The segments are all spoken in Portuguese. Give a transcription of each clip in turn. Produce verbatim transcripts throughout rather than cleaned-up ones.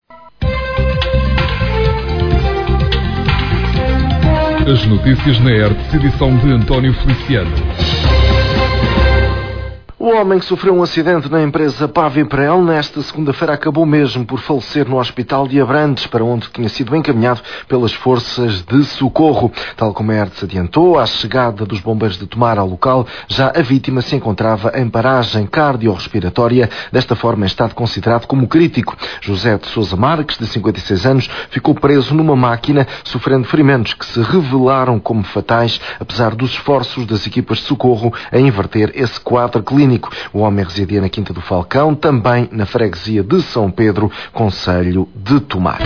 As notícias na R T S, edição de António Feliciano. O homem que sofreu um acidente na empresa Paviprel nesta segunda-feira acabou mesmo por falecer no hospital de Abrantes, para onde tinha sido encaminhado pelas forças de socorro. Tal como a R T S adiantou, à chegada dos bombeiros de Tomar ao local, já a vítima se encontrava em paragem cardiorrespiratória, desta forma em estado considerado como crítico. José de Sousa Marques, de cinquenta e seis anos, ficou preso numa máquina, sofrendo ferimentos que se revelaram como fatais, apesar dos esforços das equipas de socorro a inverter esse quadro clínico. O homem residia na Quinta do Falcão, também na freguesia de São Pedro, concelho de Tomar.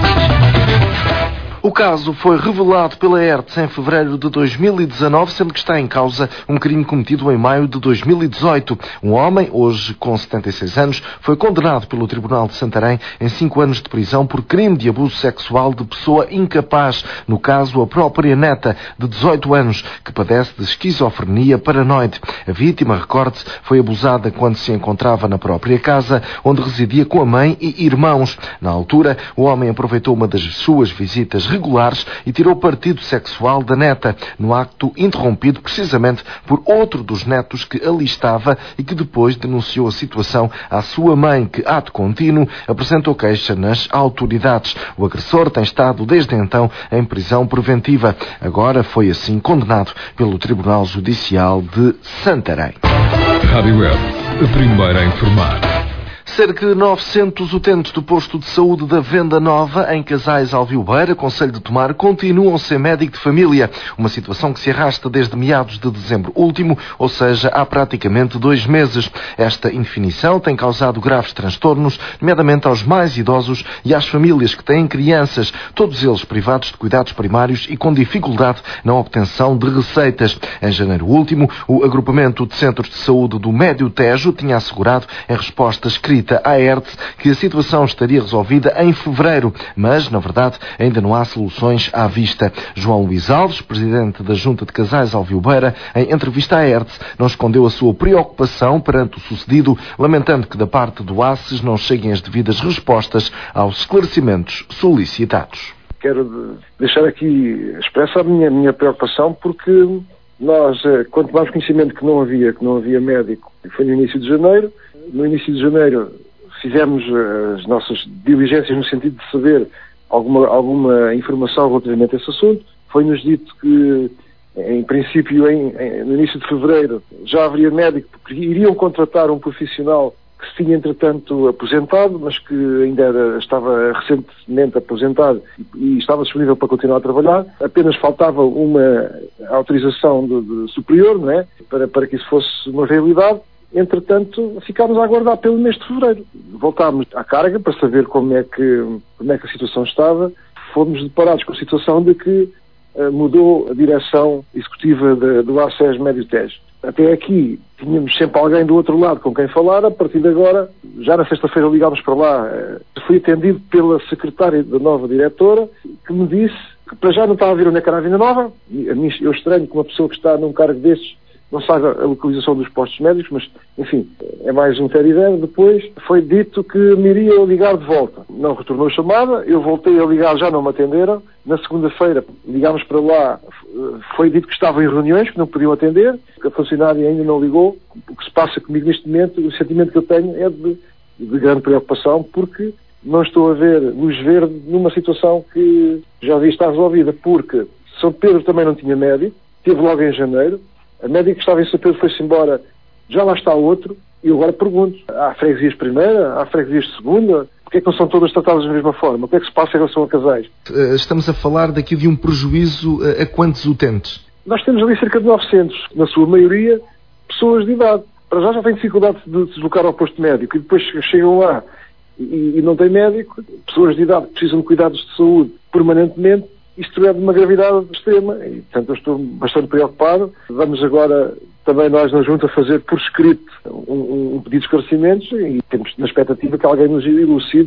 O caso foi revelado pela R T S em fevereiro de dois mil e dezanove, sendo que está em causa um crime cometido em maio de dois mil e dezoito. Um homem, hoje com setenta e seis anos, foi condenado pelo Tribunal de Santarém em cinco anos de prisão por crime de abuso sexual de pessoa incapaz. No caso, a própria neta, de dezoito anos, que padece de esquizofrenia paranoide. A vítima, recorde-se, foi abusada quando se encontrava na própria casa, onde residia com a mãe e irmãos. Na altura, o homem aproveitou uma das suas visitas regulares e tirou partido sexual da neta, no acto interrompido precisamente por outro dos netos que ali estava e que depois denunciou a situação à sua mãe, que, ato contínuo, apresentou queixa nas autoridades. O agressor tem estado desde então em prisão preventiva. Agora foi assim condenado pelo Tribunal Judicial de Santarém. Rádio Web, a primeira a informar. Cerca de novecentos utentes do posto de saúde da Venda Nova, em Casais Alviobeira, concelho de Tomar, continuam sem médico de família. Uma situação que se arrasta desde meados de dezembro último, ou seja, há praticamente dois meses. Esta indefinição tem causado graves transtornos, nomeadamente aos mais idosos e às famílias que têm crianças, todos eles privados de cuidados primários e com dificuldade na obtenção de receitas. Em janeiro último, o agrupamento de centros de saúde do Médio Tejo tinha assegurado, em resposta escrita à R T S, que a situação estaria resolvida em fevereiro, mas, na verdade, ainda não há soluções à vista. João Luís Alves, presidente da Junta de Casais Alviobeira, em entrevista à R T S, não escondeu a sua preocupação perante o sucedido, lamentando que da parte do A C E S não cheguem as devidas respostas aos esclarecimentos solicitados. Quero deixar aqui expressa a minha, minha preocupação, porque nós, quando tomamos conhecimento que não havia, que não havia médico, foi no início de janeiro. No início de janeiro fizemos as nossas diligências no sentido de saber alguma, alguma informação relativamente a esse assunto. Foi-nos dito que, em princípio, em, em, no início de fevereiro, já haveria médico, porque iriam contratar um profissional que se tinha, entretanto, aposentado, mas que ainda era, estava recentemente aposentado e, e estava disponível para continuar a trabalhar. Apenas faltava uma autorização de, de superior, não é? para, para que isso fosse uma realidade. Entretanto, ficámos a aguardar pelo mês de fevereiro. Voltámos à carga para saber como é que, como é que a situação estava. Fomos deparados com a situação de que uh, mudou a direção executiva de, do A C E S Médio Tejo. Até aqui tínhamos sempre alguém do outro lado com quem falar. A partir de agora, já na sexta-feira ligámos para lá. Uh, fui atendido pela secretária da nova diretora, que me disse que para já não estava a vir onde é que era a Venda Nova. E, a mim, eu estranho que uma pessoa que está num cargo destes não sabe a localização dos postos médicos, mas, enfim, é mais um ter-e-ver. Depois foi dito que me iria ligar de volta. Não retornou a chamada, eu voltei a ligar, já não me atenderam. Na segunda-feira ligámos para lá, foi dito que estavam em reuniões, que não podiam atender, que a funcionária ainda não ligou. O que se passa comigo neste momento, o sentimento que eu tenho é de, de grande preocupação, porque não estou a ver luz verde numa situação que já devia estar resolvida, porque São Pedro também não tinha médico, teve logo em janeiro. A médica que estava em São Pedro foi-se embora, já lá está outro, e eu agora pergunto, há freguesias de primeira, há freguesias de segunda, porque é que não são todas tratadas da mesma forma? O que é que se passa em relação a casais? Estamos a falar daqui de um prejuízo a quantos utentes? Nós temos ali cerca de novecentos, na sua maioria, pessoas de idade. Para já já têm dificuldade de se deslocar ao posto médico, e depois chegam lá e, e não têm médico, pessoas de idade que precisam de cuidados de saúde permanentemente. Isto é de uma gravidade extrema e, portanto, eu estou bastante preocupado. Vamos agora, também nós na Junta, fazer por escrito um, um pedido de esclarecimentos e temos na expectativa que alguém nos elucide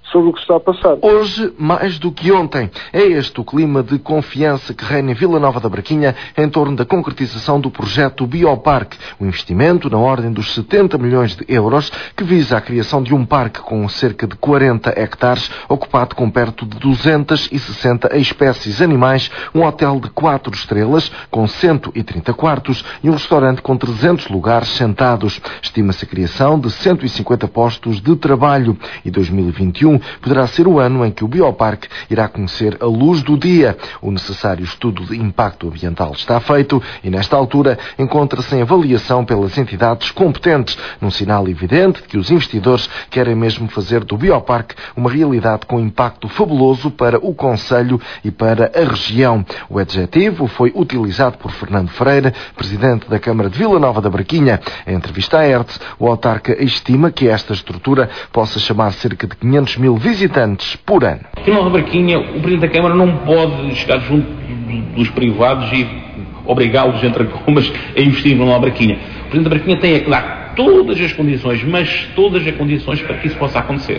sobre o que se está a passar. Hoje, mais do que ontem, é este o clima de confiança que reina em Vila Nova da Braquinha em torno da concretização do projeto Bioparque, um investimento na ordem dos setenta milhões de euros que visa a criação de um parque com cerca de quarenta hectares, ocupado com perto de duzentas e sessenta espécies animais, um hotel de quatro estrelas com cento e trinta quartos e um restaurante com trezentos lugares sentados. Estima-se a criação de cento e cinquenta postos de trabalho e dois mil e vinte e um poderá ser o ano em que o Bioparque irá conhecer a luz do dia. O necessário estudo de impacto ambiental está feito e, nesta altura, encontra-se em avaliação pelas entidades competentes, num sinal evidente de que os investidores querem mesmo fazer do Bioparque uma realidade com impacto fabuloso para o concelho e para a região. O adjetivo foi utilizado por Fernando Freire, presidente da Câmara de Vila Nova da Braquinha. Em entrevista à R T S, o autarca estima que esta estrutura possa chamar cerca de quinhentos mil visitantes por ano. Vila Nova da Braquinha, o Presidente da Câmara não pode chegar junto dos privados e obrigá-los, entre comas, a investir em Vila Nova da Braquinha. O Presidente da Braquinha tem que dar todas as condições, mas todas as condições para que isso possa acontecer.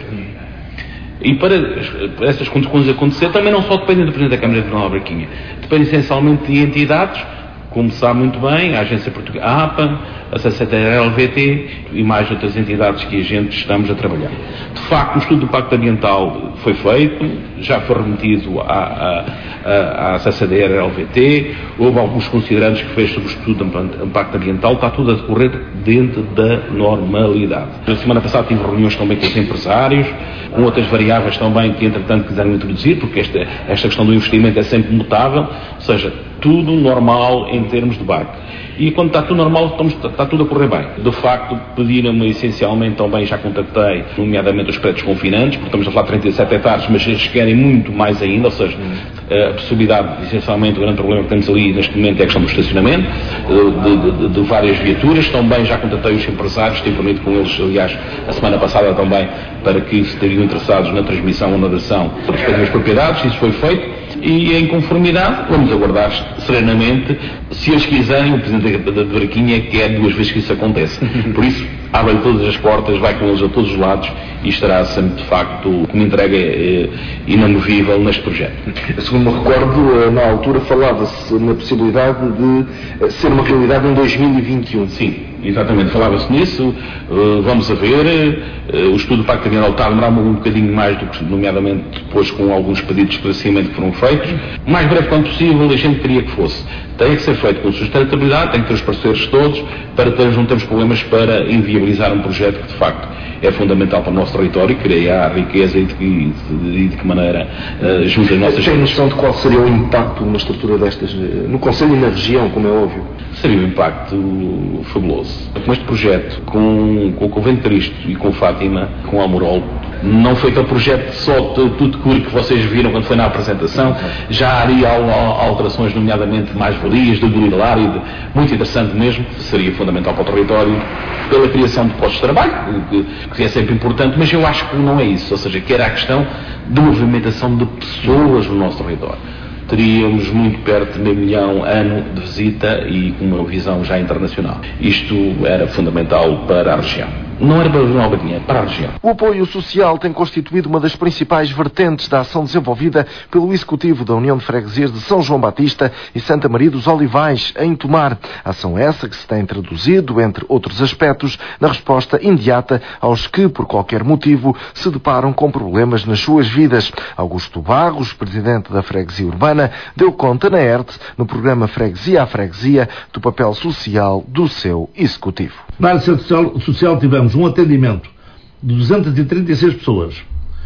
E para essas condições acontecer, também não só dependem do Presidente da Câmara de Vila Nova da Braquinha, dependem essencialmente de entidades, como sabe muito bem, a Agência Portuguesa, a APA, a C C T R L V T e mais outras entidades que a gente estamos a trabalhar. De facto, o estudo do Impacto Ambiental foi feito, já foi remetido à, à, à C C T R L V T, houve alguns considerandos que fez sobre o estudo do Impacto Ambiental, está tudo a decorrer dentro da normalidade. Na semana passada tive reuniões também com os empresários, com outras variáveis também que entretanto quiseram introduzir, porque esta, esta questão do investimento é sempre mutável, ou seja, tudo normal em termos de barco. E quando está tudo normal, estamos, está tudo a correr bem. De facto, pediram-me essencialmente também, já contactei, nomeadamente os prédios confinantes, porque estamos a falar de trinta e sete hectares, mas eles querem muito mais ainda, ou seja, a possibilidade, essencialmente, o grande problema que temos ali neste momento é a questão do estacionamento, de, de, de várias viaturas. Também já contatei os empresários, tenho prometido com eles, aliás, a semana passada também, para que estariam interessados na transmissão ou na dação das respectivas propriedades. Isso foi feito. E em conformidade, vamos aguardar serenamente. Se eles quiserem, o Presidente da Braquinha quer duas vezes que isso aconteça. Por isso, abre todas as portas, vai com eles a todos os lados e estará sempre, de facto, uma entrega eh, inamovível neste projeto. Segundo me recordo, na altura falava-se na possibilidade de ser uma realidade em dois mil e vinte e um. Sim, exatamente, falava-se nisso. Uh, vamos a ver. Uh, o estudo do Pacto Ambiental está a demorar um bocadinho mais do que, nomeadamente, depois com alguns pedidos de esclarecimento que foram feitos. O mais breve quanto possível, a gente queria que fosse. Tem que ser feito com sustentabilidade, tem que ter os parceiros todos, para ter, não termos problemas para inviabilizar um projeto que, de facto, é fundamental para o nosso território, criar riqueza e de, de, de, de que maneira uh, junto às nossas... Tem noção de qual seria o impacto numa estrutura destas, no concelho e na região, como é óbvio? Seria um impacto fabuloso. Com este projeto, com, com o Convento de Cristo e com Fátima, com Almorol, não foi aquele projeto só de tudo curo que vocês viram quando foi na apresentação, já haria alterações, nomeadamente mais valias, de burilar e de, muito interessante mesmo, seria fundamental para o território, pela criação de postos de trabalho, que, que é sempre importante, mas eu acho que não é isso, ou seja, que era a questão de movimentação de pessoas no nosso território. Teríamos muito perto de meio milhão ano de visita e com uma visão já internacional. Isto era fundamental para a região. Não era para a Vila Braquinha, para a região. O apoio social tem constituído uma das principais vertentes da ação desenvolvida pelo Executivo da União de Freguesias de São João Batista e Santa Maria dos Olivais, em Tomar. Ação essa que se tem traduzido, entre outros aspectos, na resposta imediata aos que, por qualquer motivo, se deparam com problemas nas suas vidas. Augusto Barros, presidente da Freguesia Urbana, deu conta na R T S, no programa Freguesia a Freguesia, do papel social do seu Executivo. Na área social, social tivemos um atendimento de duzentas e trinta e seis pessoas,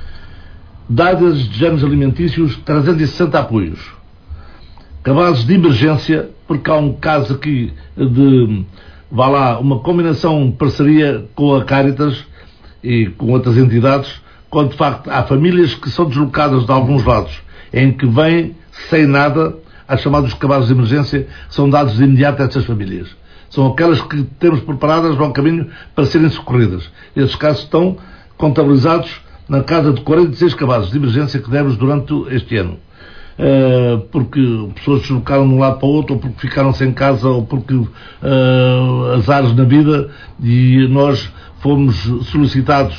dadas de géneros alimentícios, trezentos e sessenta apoios, cabazes de emergência, porque há um caso aqui de, vá lá, uma combinação de parceria com a Caritas e com outras entidades, quando de facto há famílias que são deslocadas de alguns lados, em que vêm sem nada, as chamados cabazes de emergência, são dados de imediato a essas famílias. São aquelas que temos preparadas no caminho para serem socorridas. Esses casos estão contabilizados na casa de quarenta e seis cabazes de emergência que demos durante este ano. Uh, porque pessoas se deslocaram de um lado para o outro, ou porque ficaram sem casa, ou porque uh, azares na vida, e nós fomos solicitados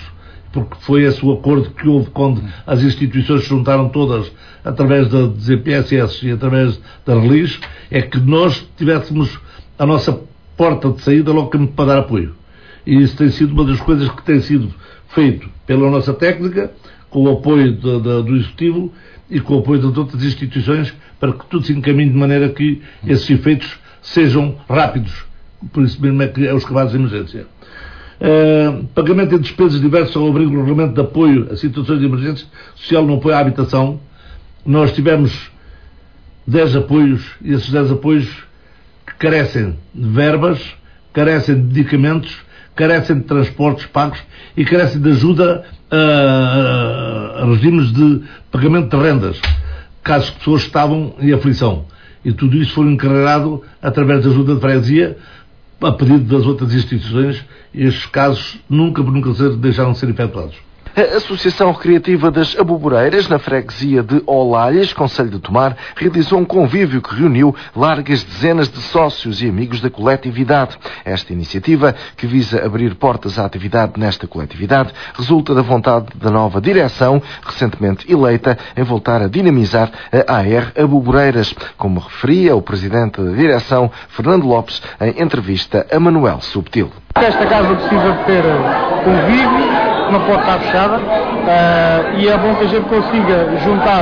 porque foi esse o acordo que houve quando as instituições se juntaram todas através da Z P S S e através da Relis, é que nós tivéssemos a nossa porta de saída logo para dar apoio. E isso tem sido uma das coisas que tem sido feito pela nossa técnica, com o apoio de, de, do Executivo e com o apoio das outras instituições, para que tudo se encaminhe de maneira que esses efeitos sejam rápidos. Por isso mesmo é que é os cabazes de emergência. Uh, pagamento de despesas diversas ao abrigo do Regulamento de Apoio a Situações de Emergência Social no apoio à habitação. Nós tivemos dez apoios, e esses dez apoios que carecem de verbas, carecem de medicamentos, carecem de transportes pagos e carecem de ajuda a, a regimes de pagamento de rendas, caso que pessoas estavam em aflição. E tudo isso foi encarregado através da ajuda de freguesia, a pedido das outras instituições, e estes casos nunca, nunca deixaram de ser efetuados. A Associação Recreativa das Aboboreiras, na freguesia de Olalhas, concelho de Tomar, realizou um convívio que reuniu largas dezenas de sócios e amigos da coletividade. Esta iniciativa, que visa abrir portas à atividade nesta coletividade, resulta da vontade da nova direção, recentemente eleita, em voltar a dinamizar a A R Aboboreiras, como referia o presidente da direção, Fernando Lopes, em entrevista a Manuel Subtil. Esta casa precisa de ter convívio, não pode estar fechada, uh, e é bom que a gente consiga juntar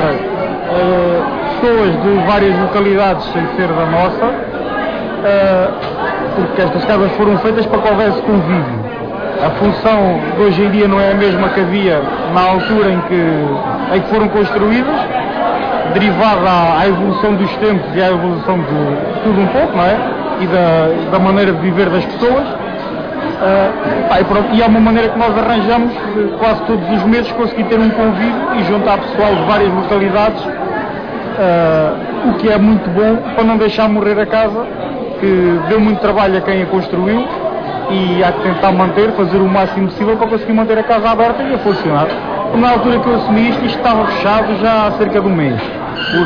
uh, pessoas de várias localidades sem ser da nossa, uh, porque estas casas foram feitas para que houvesse convívio. A função de hoje em dia não é a mesma que havia na altura em que, em que foram construídas, derivada à, à evolução dos tempos e à evolução de tudo um pouco, não é? E da, da maneira de viver das pessoas. Uh, pá, e, pronto, e é uma maneira que nós arranjamos de, quase todos os meses conseguir ter um convívio e juntar pessoal de várias localidades, uh, o que é muito bom para não deixar morrer a casa, que deu muito trabalho a quem a construiu, e há que tentar manter, fazer o máximo possível para conseguir manter a casa aberta e a funcionar. Na altura que eu assumi isto, isto estava fechado já há cerca de um mês, por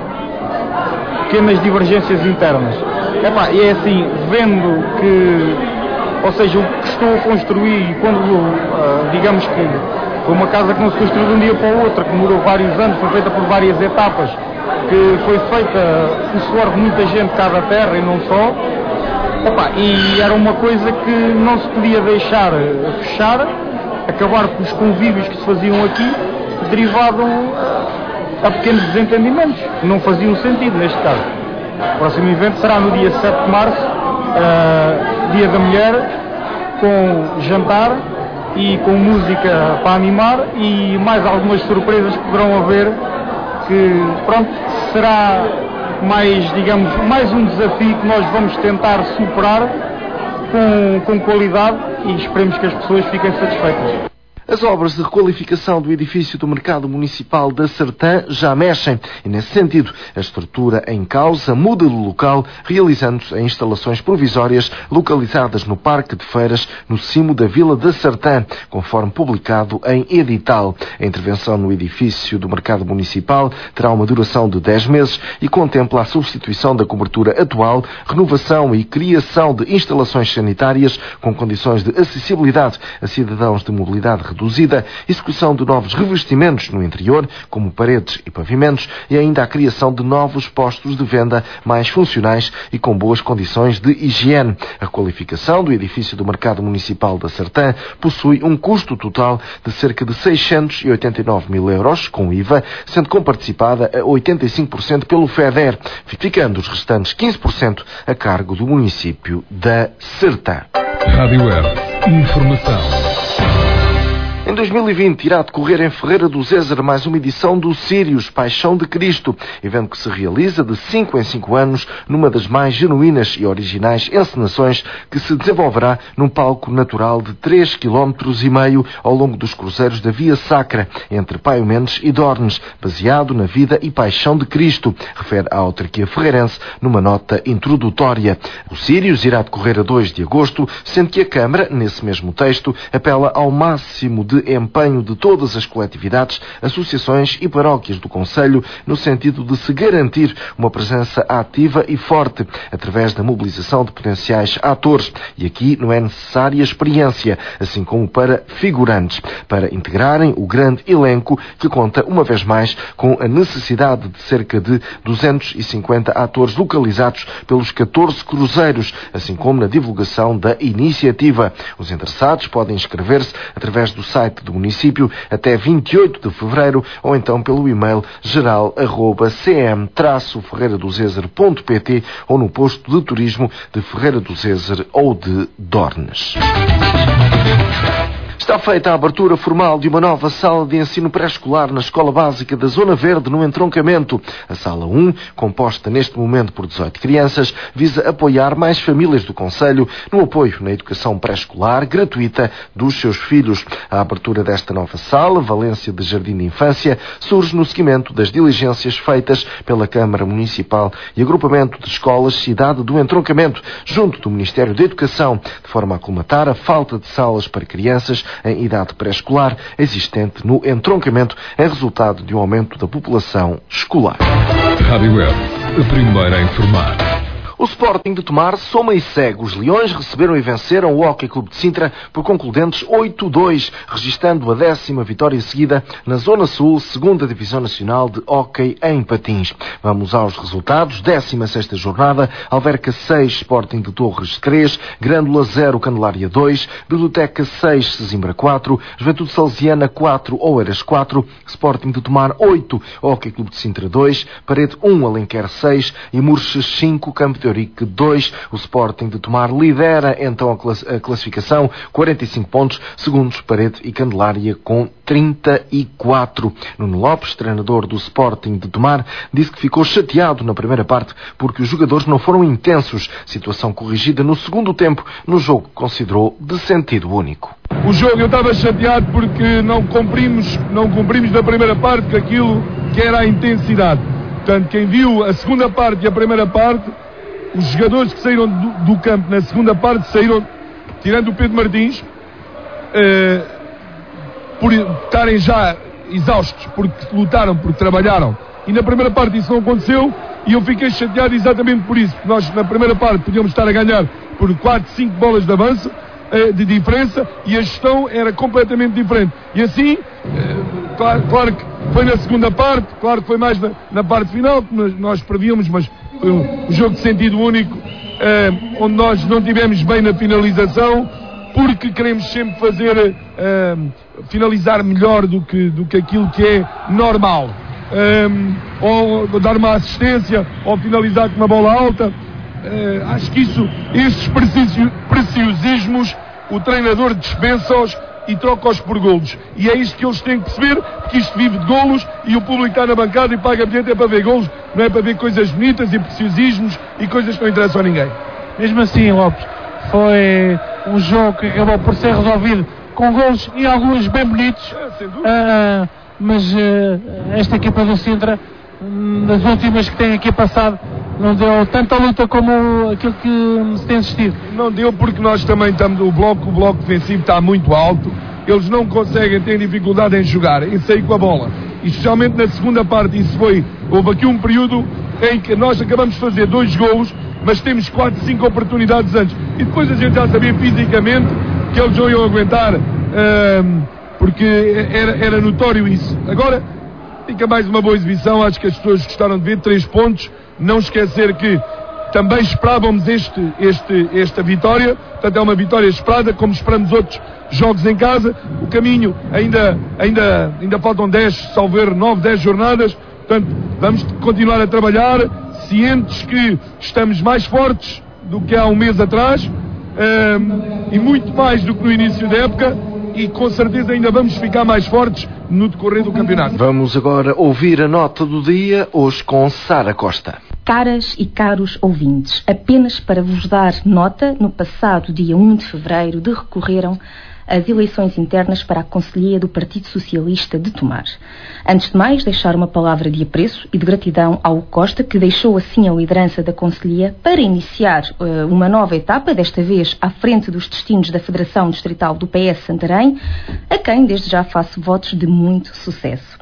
uh, pequenas divergências internas. Epá, e é assim, vendo que, ou seja, o que estou a construir, e quando, uh, digamos que foi uma casa que não se construiu de um dia para o outro, que demorou vários anos, foi feita por várias etapas, que foi feita o suor de muita gente cá da terra e não só, epá, e era uma coisa que não se podia deixar fechar, acabar com os convívios que se faziam aqui, derivado uh, a pequenos desentendimentos, que não faziam sentido neste caso. O próximo evento será no dia sete de março, uh, Dia da Mulher, com jantar e com música para animar e mais algumas surpresas que poderão haver, que pronto, será mais, digamos, mais um desafio que nós vamos tentar superar com, com qualidade, e esperemos que as pessoas fiquem satisfeitas. As obras de requalificação do edifício do Mercado Municipal da Sertã já mexem e, nesse sentido, a estrutura em causa muda de local, realizando-se em instalações provisórias localizadas no Parque de Feiras, no cimo da Vila da Sertã, conforme publicado em edital. A intervenção no edifício do Mercado Municipal terá uma duração de dez meses e contempla a substituição da cobertura atual, renovação e criação de instalações sanitárias com condições de acessibilidade a cidadãos de mobilidade reduzida, execução de novos revestimentos no interior, como paredes e pavimentos, e ainda a criação de novos postos de venda mais funcionais e com boas condições de higiene. A qualificação do edifício do Mercado Municipal da Sertã possui um custo total de cerca de seiscentos e oitenta e nove mil euros, com I V A, sendo comparticipada a oitenta e cinco por cento pelo FEDER, ficando os restantes quinze por cento a cargo do município da Sertã. Rádio Hertz. Informação. Em dois mil e vinte irá decorrer em Ferreira do Zézer mais uma edição do Sírios, Paixão de Cristo, evento que se realiza de cinco em cinco anos numa das mais genuínas e originais encenações que se desenvolverá num palco natural de três quilómetros e meio ao longo dos cruzeiros da Via Sacra, entre Paio Mendes e Dornes, baseado na vida e paixão de Cristo, refere a autarquia ferreirense numa nota introdutória. O Sírios irá decorrer a dois de agosto, sendo que a Câmara, nesse mesmo texto, apela ao máximo de de empenho de todas as coletividades, associações e paróquias do concelho, no sentido de se garantir uma presença ativa e forte, através da mobilização de potenciais atores. E aqui não é necessária experiência, assim como para figurantes, para integrarem o grande elenco que conta, uma vez mais, com a necessidade de cerca de duzentos e cinquenta atores localizados pelos catorze cruzeiros, assim como na divulgação da iniciativa. Os interessados podem inscrever-se através do site do município até vinte e oito de fevereiro ou então pelo e-mail geral arroba c m traço ferreira do zezer ponto p t ou no posto de turismo de Ferreira do Zezer ou de Dornes. Está feita a abertura formal de uma nova sala de ensino pré-escolar na Escola Básica da Zona Verde, no Entroncamento. A Sala um, composta neste momento por dezoito crianças, visa apoiar mais famílias do concelho no apoio na educação pré-escolar gratuita dos seus filhos. A abertura desta nova sala, valência de jardim de infância, surge no seguimento das diligências feitas pela Câmara Municipal e Agrupamento de Escolas Cidade do Entroncamento, junto do Ministério da Educação, de forma a colmatar a falta de salas para crianças em idade pré-escolar existente no entroncamento em resultado de um aumento da população escolar. Rádio Web, a primeira a informar. O Sporting de Tomar soma e segue. Os Leões receberam e venceram o Hóquei Clube de Sintra por concludentes oito a dois, registando a décima vitória seguida na Zona Sul, segunda Divisão Nacional de Hóquei em Patins. Vamos aos resultados. décima sexta jornada, Alverca seis, Sporting de Torres três, Grândola zero, Candelária dois, Biblioteca seis, Sesimbra quatro, Juventude Salesiana quatro, Oeiras quatro, Sporting de Tomar oito, Hóquei Clube de Sintra dois, Parede um, Alenquer seis e Murches cinco, Campo de Eurique dois. O Sporting de Tomar lidera então a classificação, quarenta e cinco pontos, segundos Parede e Candelária com trinta e quatro. Nuno Lopes, treinador do Sporting de Tomar, disse que ficou chateado na primeira parte porque os jogadores não foram intensos, situação corrigida no segundo tempo, no jogo que considerou de sentido único. O jogo eu estava chateado porque não cumprimos, não cumprimos na primeira parte aquilo que era a intensidade. Portanto, quem viu a segunda parte e a primeira parte, os jogadores que saíram do, do campo na segunda parte saíram, tirando o Pedro Martins, eh, por estarem já exaustos, porque lutaram, porque trabalharam. E na primeira parte isso não aconteceu e eu fiquei chateado exatamente por isso. Nós na primeira parte podíamos estar a ganhar por quatro, cinco bolas de avanço, eh, de diferença, e a gestão era completamente diferente. E assim, eh, claro, claro que foi na segunda parte, claro que foi mais na, na parte final, que nós, nós prevíamos, mas foi um, um jogo de sentido único, eh, onde nós não tivemos bem na finalização, porque queremos sempre fazer, eh, finalizar melhor do que, do que aquilo que é normal. Um, ou dar uma assistência, ou finalizar com uma bola alta. Uh, acho que isso, estes preciosismos, o treinador dispensa-os e troca-os por golos. E é isto que eles têm que perceber, porque isto vive de golos e o público está na bancada e paga bilhete é para ver golos, não é para ver coisas bonitas e preciosismos e coisas que não interessam a ninguém. Mesmo assim, Lopes, foi um jogo que acabou por ser resolvido com golos e alguns bem bonitos. É, sem dúvida. Uh, mas uh, esta equipa do Sintra, das últimas que tem aqui passado, não deu tanta luta como aquilo que se tem assistido. Não deu porque nós também estamos, o bloco, o bloco defensivo está muito alto, eles não conseguem, têm dificuldade em jogar, em sair com a bola. E especialmente na segunda parte, isso foi, houve aqui um período em que nós acabamos de fazer dois golos, mas temos quatro, cinco oportunidades antes. E depois a gente já sabia fisicamente que eles não iam aguentar, uh, porque era, era notório isso. Agora, fica mais uma boa exibição, acho que as pessoas gostaram de ver, três pontos, não esquecer que também esperávamos este, este, esta vitória, portanto é uma vitória esperada, como esperamos outros jogos em casa. O caminho, ainda, ainda, ainda faltam dez, salvo erro, nove, dez jornadas, portanto vamos continuar a trabalhar, cientes que estamos mais fortes do que há um mês atrás, um, e muito mais do que no início da época, e com certeza ainda vamos ficar mais fortes no decorrer do campeonato. Vamos agora ouvir a nota do dia, hoje com Sara Costa. Caras e caros ouvintes, apenas para vos dar nota, no passado dia um de fevereiro decorreram as eleições internas para a Conselhia do Partido Socialista de Tomar. Antes de mais, deixar uma palavra de apreço e de gratidão ao Costa, que deixou assim a liderança da Conselhia para iniciar uh, uma nova etapa, desta vez à frente dos destinos da Federação Distrital do P S Santarém, a quem desde já faço votos de muito sucesso.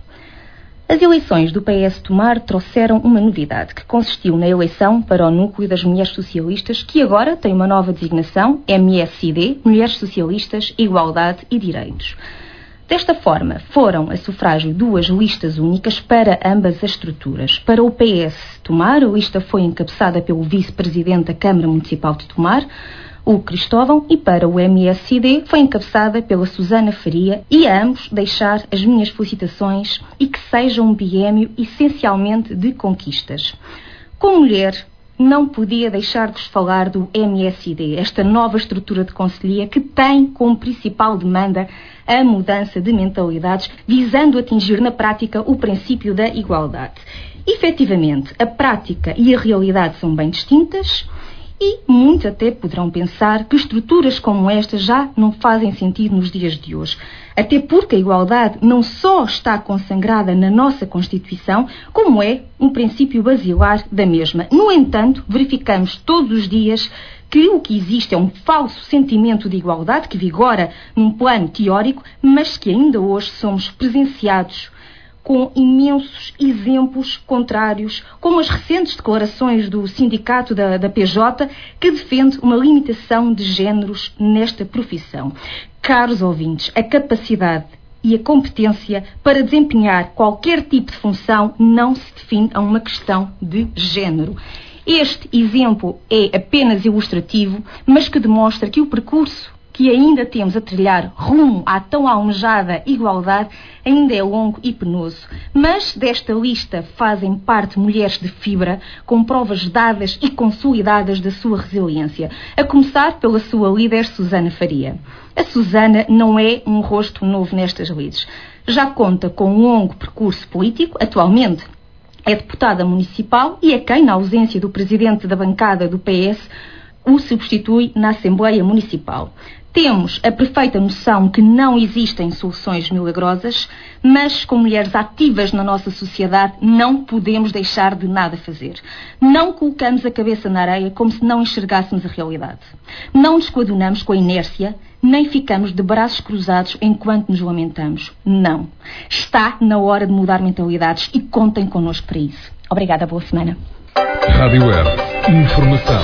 As eleições do P S Tomar trouxeram uma novidade, que consistiu na eleição para o núcleo das Mulheres Socialistas, que agora tem uma nova designação, M S I D, Mulheres Socialistas, Igualdade e Direitos. Desta forma, foram a sufrágio duas listas únicas para ambas as estruturas. Para o P S Tomar, a lista foi encabeçada pelo vice-presidente da Câmara Municipal de Tomar, o Cristóvão, e para o M S I D foi encabeçada pela Susana Faria, e a ambos deixar as minhas felicitações e que seja um biémio essencialmente de conquistas. Como mulher, não podia deixar de vos falar do M S I D, esta nova estrutura de conselhia que tem como principal demanda a mudança de mentalidades, visando atingir na prática o princípio da igualdade. Efetivamente, a prática e a realidade são bem distintas, e muitos até poderão pensar que estruturas como esta já não fazem sentido nos dias de hoje. Até porque a igualdade não só está consagrada na nossa Constituição, como é um princípio basilar da mesma. No entanto, verificamos todos os dias que o que existe é um falso sentimento de igualdade que vigora num plano teórico, mas que ainda hoje somos presenciados com imensos exemplos contrários, como as recentes declarações do sindicato da, da P J, que defende uma limitação de géneros nesta profissão. Caros ouvintes, a capacidade e a competência para desempenhar qualquer tipo de função não se define a uma questão de género. Este exemplo é apenas ilustrativo, mas que demonstra que o percurso que ainda temos a trilhar rumo à tão almejada igualdade ainda é longo e penoso. Mas desta lista fazem parte mulheres de fibra, com provas dadas e consolidadas da sua resiliência, a começar pela sua líder Susana Faria. A Susana não é um rosto novo nestas lides. Já conta com um longo percurso político, atualmente é deputada municipal e é quem, na ausência do presidente da bancada do P S, o substitui na Assembleia Municipal. Temos a perfeita noção que não existem soluções milagrosas, mas com mulheres ativas na nossa sociedade não podemos deixar de nada fazer. Não colocamos a cabeça na areia como se não enxergássemos a realidade. Não nos coadunamos com a inércia, nem ficamos de braços cruzados enquanto nos lamentamos. Não. Está na hora de mudar mentalidades e contem connosco para isso. Obrigada, boa semana. Rádio Hertz. Informação.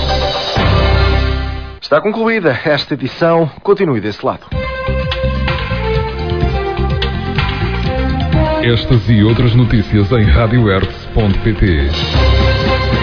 Está concluída esta edição. Continue desse lado. Estas e outras notícias em rádio hertz ponto pt.